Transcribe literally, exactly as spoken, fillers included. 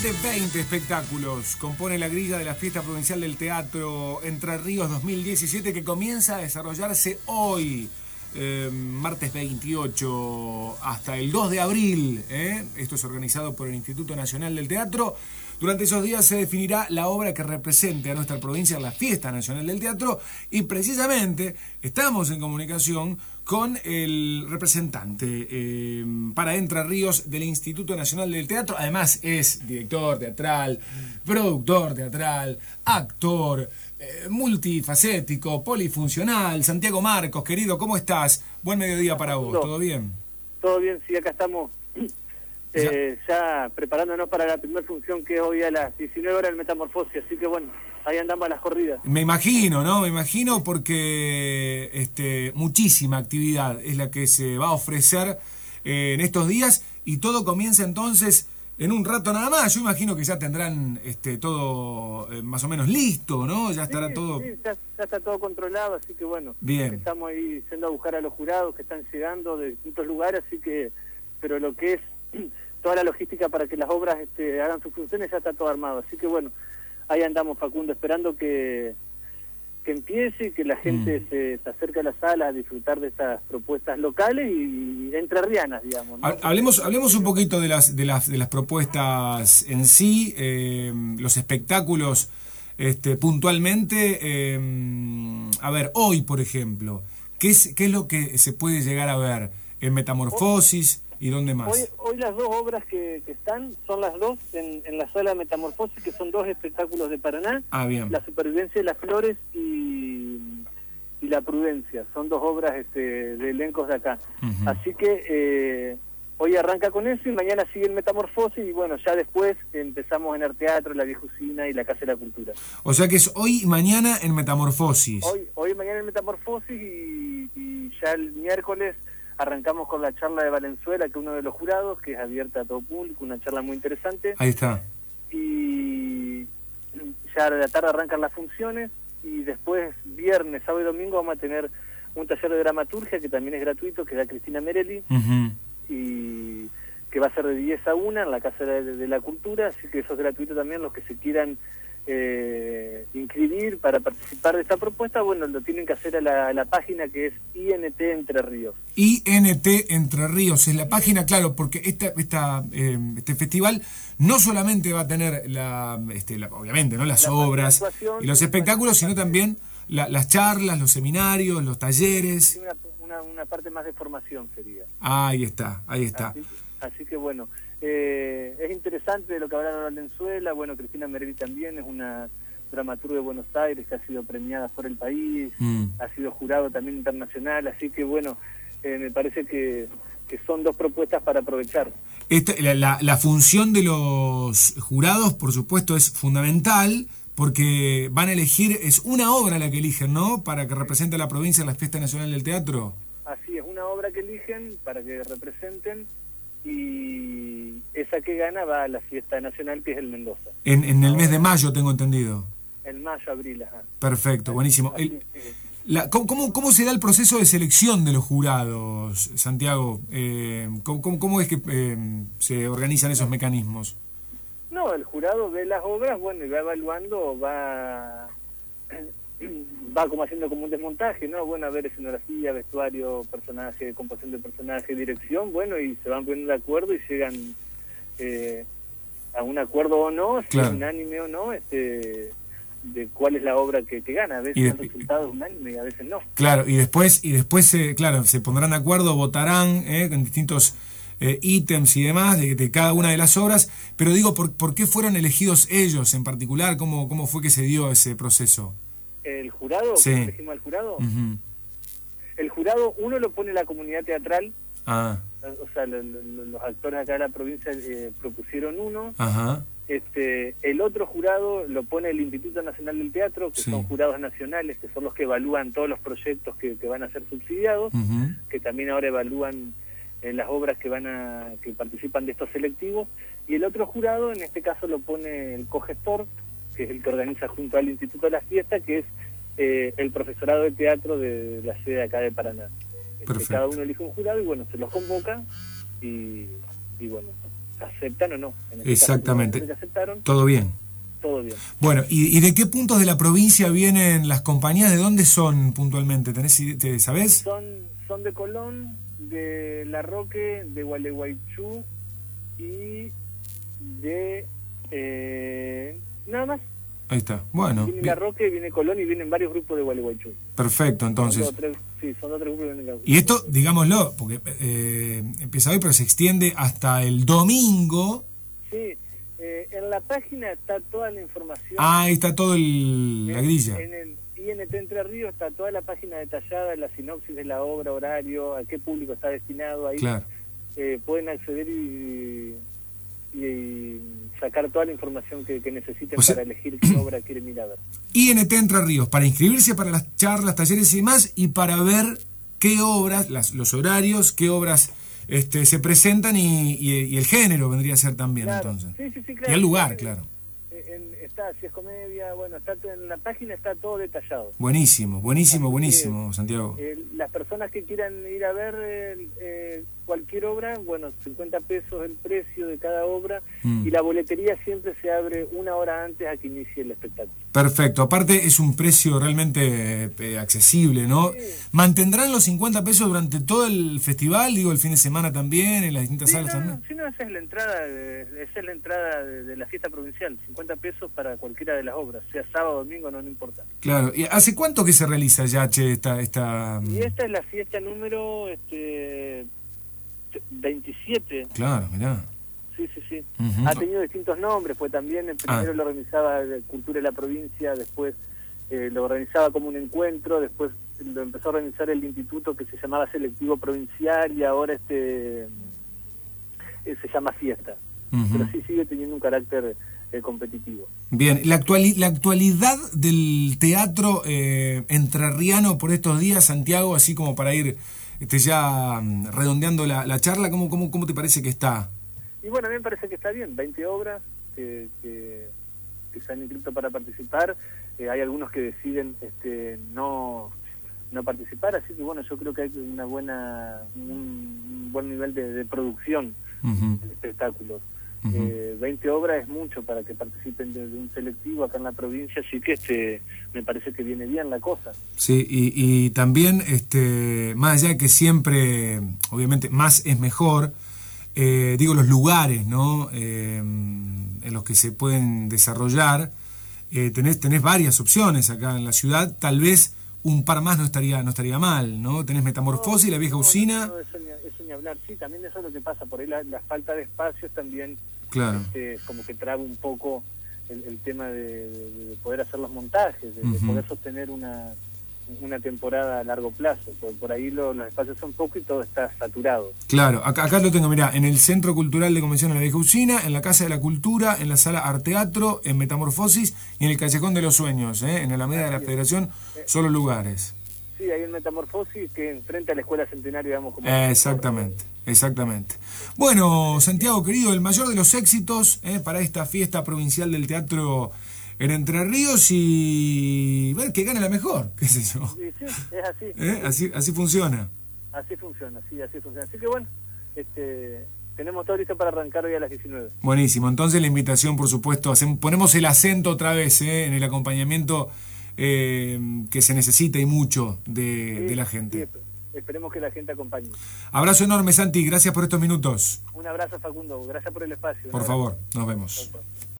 de veinte espectáculos compone la grilla de la Fiesta Provincial del Teatro Entre Ríos dos mil diecisiete, que comienza a desarrollarse hoy, eh, martes veintiocho, hasta el dos de abril. ¿eh? Esto es organizado por el Instituto Nacional del Teatro. Durante esos días se definirá la obra que represente a nuestra provincia en la Fiesta Nacional del Teatro, y precisamente estamos en comunicación con el representante eh, para Entre Ríos del Instituto Nacional del Teatro. Además es director teatral, productor teatral, actor, eh, multifacético, polifuncional. Santiago Marcos, querido, ¿cómo estás? Buen mediodía para vos, ¿todo bien? Todo bien, sí, acá estamos eh, ya preparándonos para la primera función, que es hoy a las diecinueve horas, el Metamorfosis, así que bueno, ahí andamos a las corridas. Me imagino, ¿no? Me imagino, porque este, muchísima actividad es la que se va a ofrecer eh, en estos días, y todo comienza entonces en un rato nada más. Yo imagino que ya tendrán este, todo eh, más o menos listo, ¿no? Ya estará sí, todo... Sí, ya, ya está todo controlado, así que bueno, bien. Estamos ahí yendo a buscar a los jurados que están llegando de distintos lugares, así que, pero lo que es toda la logística para que las obras este, hagan sus funciones ya está todo armado, así que bueno, ahí andamos, Facundo, esperando que, que empiece y que la gente mm. se, se acerque a la sala a disfrutar de estas propuestas locales y, y entrerrianas, digamos, ¿no? Hablemos, hablemos un poquito de las, de las, de las propuestas en sí, eh, los espectáculos este, puntualmente. Eh, a ver, hoy, por ejemplo, ¿qué es, qué es lo que se puede llegar a ver en Metamorfosis? ¿Y dónde más? Hoy, hoy las dos obras que, que están son las dos en, en la sala Metamorfosis, que son dos espectáculos de Paraná. Ah, bien. La Supervivencia de las Flores y, y La Prudencia. Son dos obras este, de elencos de acá. Uh-huh. Así que eh, hoy arranca con eso y mañana sigue el Metamorfosis, y bueno, ya después empezamos en el teatro, la Vieja Usina y la Casa de la Cultura. O sea que es hoy y mañana en Metamorfosis. Hoy, hoy y mañana en Metamorfosis, y, y ya el miércoles arrancamos con la charla de Valenzuela, que es uno de los jurados, que es abierta a todo público, una charla muy interesante. Ahí está. Y ya a la tarde arrancan las funciones, y después viernes, sábado y domingo vamos a tener un taller de dramaturgia, que también es gratuito, que da Cristina Merelli, uh-huh. y que va a ser de diez a una en la Casa de, de la Cultura, así que eso es gratuito también. Los que se quieran eh, inscribir para participar de esta propuesta, bueno, lo tienen que hacer a la, a la página, que es I N T Entre Ríos. I N T Entre Ríos es la página, claro, porque esta, esta, eh, este festival no solamente va a tener, la, este, la, obviamente, ¿no? las la obras y los espectáculos, sino también la, las charlas, los seminarios, los talleres. Una, una, una parte más de formación sería. Ah, ahí está, ahí está. Así, así que bueno, eh, es interesante lo que hablaron Valenzuela. Bueno, Cristina Merelli también es una dramaturga de Buenos Aires que ha sido premiada por el país, mm. ha sido jurado también internacional, así que bueno, eh, me parece que, que son dos propuestas para aprovechar. Esta, la, la, la función de los jurados, por supuesto, es fundamental, porque van a elegir, es una obra la que eligen, ¿no?, para que represente a la provincia en la Fiesta Nacional del Teatro. Así es, una obra que eligen para que representen, y esa que gana va a la Fiesta Nacional, que es el Mendoza. En, en el mes de mayo, tengo entendido. En mayo, abril, ajá. Perfecto, buenísimo. El, la, ¿cómo, ¿Cómo se da el proceso de selección de los jurados, Santiago? Eh, ¿cómo, cómo es que eh, se organizan esos mecanismos? No, el jurado ve las obras, bueno, y va evaluando, va va como haciendo como un desmontaje, ¿no? Bueno, a ver escenografía, vestuario, personaje, composición de personaje, dirección, bueno, y se van poniendo de acuerdo y llegan eh, a un acuerdo o no, si claro. es unánime o no, este, de cuál es la obra que, que gana. A veces el resultado es unánime y a veces no. Claro, y después, y después eh, claro, se pondrán de acuerdo, votarán eh, en distintos eh, ítems y demás de, de cada una de las obras, pero digo, ¿por, ¿por qué fueron elegidos ellos en particular? ¿Cómo, cómo fue que se dio ese proceso? El jurado, sí. ¿cómo elegimos al jurado? Uh-huh. El jurado, uno lo pone la comunidad teatral, ah. o sea, lo, lo, los actores acá de la provincia eh, propusieron uno. Ajá. Este, el otro jurado lo pone el Instituto Nacional del Teatro, que sí. son jurados nacionales, que son los que evalúan todos los proyectos que, que van a ser subsidiados, uh-huh. que también ahora evalúan eh, las obras que van a que participan de estos selectivos. Y el otro jurado, en este caso, lo pone el cogestor, que es el que organiza junto al Instituto de la Fiesta, que es eh, el profesorado de teatro de la sede de acá de Paraná. Este, cada uno elige un jurado y bueno, se los convoca y, y bueno, aceptan o no. En este Exactamente. caso, que aceptaron, todo bien. Todo bien. Bueno, ¿y, ¿y de qué puntos de la provincia vienen las compañías? ¿De dónde son puntualmente? ¿Tenés, te, ¿Sabés? Son, son de Colón, de La Roque, de Gualeguaychú y de... Eh, nada más. Ahí está. Bueno. Viene La Roque, viene Colón y vienen varios grupos de Gualeguaychú. Perfecto, entonces. Son dos, tres, sí, son dos tres grupos que vienen. Y esto, digámoslo, porque eh, empieza hoy, pero se extiende hasta el domingo. Sí. Eh, en la página está toda la información. Ah, ahí está todo el, la grilla. En el I N T Entre Ríos está toda la página detallada, la sinopsis de la obra, horario, a qué público está destinado. Ahí claro. eh, pueden acceder y, y, y sacar toda la información que, que necesiten, o sea, para elegir qué obra quieren ir a ver. I N T Entre Ríos, para inscribirse para las charlas, talleres y demás, y para ver qué obras, las, los horarios, qué obras... Este, se presentan y, y, y el género vendría a ser también, claro. entonces. Sí, sí, sí, claro. Y el lugar, en, claro. En, está, si es comedia, bueno, está en la página está todo detallado. Buenísimo, buenísimo, buenísimo, eh, Santiago. Eh, las personas que quieran ir a ver eh, eh, cualquier obra, bueno, cincuenta pesos el precio de cada obra, mm. y la boletería siempre se abre una hora antes a que inicie el espectáculo. Perfecto, aparte es un precio realmente eh, accesible, ¿no? Sí. ¿Mantendrán los cincuenta pesos durante todo el festival, digo, el fin de semana también, en las distintas sí, salas no, también? Sí, no, esa es la entrada, de, esa es la entrada de, de la fiesta provincial, cincuenta pesos para cualquiera de las obras, sea sábado o domingo, no, no importa. Claro, ¿y hace cuánto que se realiza ya, che, esta... esta... Y esta es la fiesta número este, veintisiete. Claro, mirá. Sí, sí, sí. Uh-huh. Ha tenido distintos nombres, pues también el primero ah. lo organizaba Cultura de la Provincia, después eh, lo organizaba como un encuentro, después lo empezó a organizar el instituto que se llamaba Selectivo Provincial y ahora este eh, se llama Fiesta. Uh-huh. Pero sí sigue teniendo un carácter eh, competitivo. Bien, la, actuali- la actualidad del teatro eh, entrerriano por estos días, Santiago, así como para ir este, ya um, redondeando la, la charla, ¿cómo, cómo, ¿cómo te parece que está? Y bueno, a mí me parece que está bien, veinte obras que, que, que se han inscrito para participar, eh, hay algunos que deciden este, no, no participar, así que bueno, yo creo que hay una buena un, un buen nivel de, de producción uh-huh. de espectáculos. Uh-huh. eh, veinte obras es mucho para que participen de, de un selectivo acá en la provincia, así que este me parece que viene bien la cosa. Sí, y, y también, este más allá de que siempre, obviamente, más es mejor, Eh, digo, los lugares, ¿no? Eh, en los que se pueden desarrollar, eh, tenés, tenés varias opciones acá en la ciudad, tal vez un par más no estaría no estaría mal, ¿no? Tenés Metamorfosis, no, la vieja no, usina. No, no, eso, ni, eso ni hablar, sí, también eso es lo que pasa, por ahí la, la falta de espacios también, claro. este, como que traba un poco el, el tema de, de, de poder hacer los montajes, de, uh-huh. de poder sostener una... una temporada a largo plazo, por, por ahí lo, los espacios son pocos y todo está saturado. Claro, acá, acá lo tengo, mirá, en el Centro Cultural de Convención de la Vieja Usina, en la Casa de la Cultura, en la Sala Arteatro, en Metamorfosis y en el Callejón de los Sueños, ¿eh? En la Alameda de la Federación, solo lugares. Sí, ahí en Metamorfosis, que enfrente a la Escuela Centenario, digamos. Como eh, exactamente, exactamente. Bueno, Santiago, querido, el mayor de los éxitos ¿eh? para esta fiesta provincial del teatro en Entre Ríos y ver que gane la mejor, qué sé yo. Sí, sí, es así. ¿Eh? Así, así funciona. Así funciona, sí, así funciona. Así que bueno, este, tenemos todo listo para arrancar hoy a las diecinueve. Buenísimo, entonces la invitación, por supuesto, hacemos, ponemos el acento otra vez ¿eh? en el acompañamiento eh, que se necesita y mucho de, sí, de la gente. Sí, esperemos que la gente acompañe. Abrazo enorme, Santi, gracias por estos minutos. Un abrazo, Facundo, gracias por el espacio. Por favor, nos vemos.